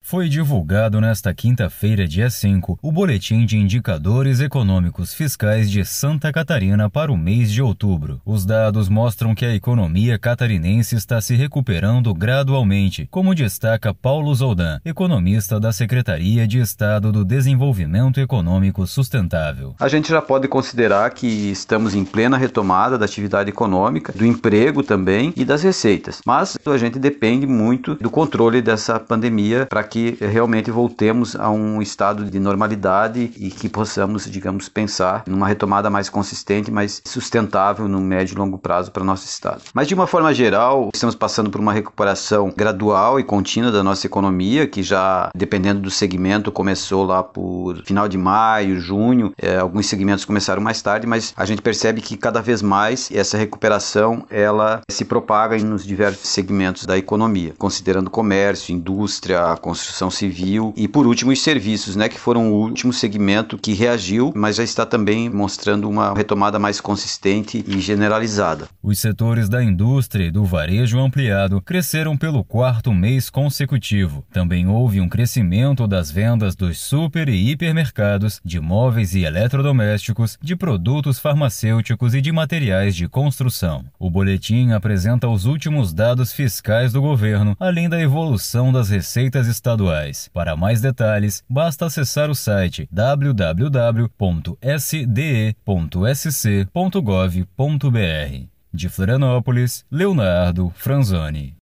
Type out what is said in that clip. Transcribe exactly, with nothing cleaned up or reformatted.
Foi divulgado nesta quinta-feira, dia cinco, o Boletim de Indicadores Econômicos Fiscais de Santa Catarina para o mês de outubro. Os dados mostram que a economia catarinense está se recuperando gradualmente, como destaca Paulo Zoldan, economista da Secretaria de Estado do Desenvolvimento Econômico Sustentável. A gente já pode considerar que estamos em plena retomada da atividade econômica, do emprego também e das receitas, mas a gente depende muito do controle dessa pandemia para que realmente voltemos a um estado de normalidade e que possamos, digamos, pensar numa retomada mais consistente, mais sustentável no médio e longo prazo para o nosso estado. Mas de uma forma geral, estamos passando por uma recuperação gradual e contínua da nossa economia, que já, dependendo do segmento, começou lá por final de maio, junho, é, alguns segmentos começaram mais tarde, mas a gente percebe que cada vez mais essa recuperação, ela se propaga nos diversos segmentos da economia, considerando comércio, indústria, construção civil e, por último, os serviços, né, que foram o último segmento que reagiu, mas já está também mostrando uma retomada mais consistente e generalizada. Os setores da indústria e do varejo ampliado cresceram pelo quarto mês consecutivo. Também houve um crescimento das vendas dos super e hipermercados, de móveis e eletrodomésticos, de produtos farmacêuticos e de materiais de construção. O boletim apresenta os últimos dados fiscais do governo, além da evolução das receitas estaduais. Para mais detalhes, basta acessar o site w w w ponto s d e ponto s c ponto gov ponto b r. De Florianópolis, Leonardo Franzoni.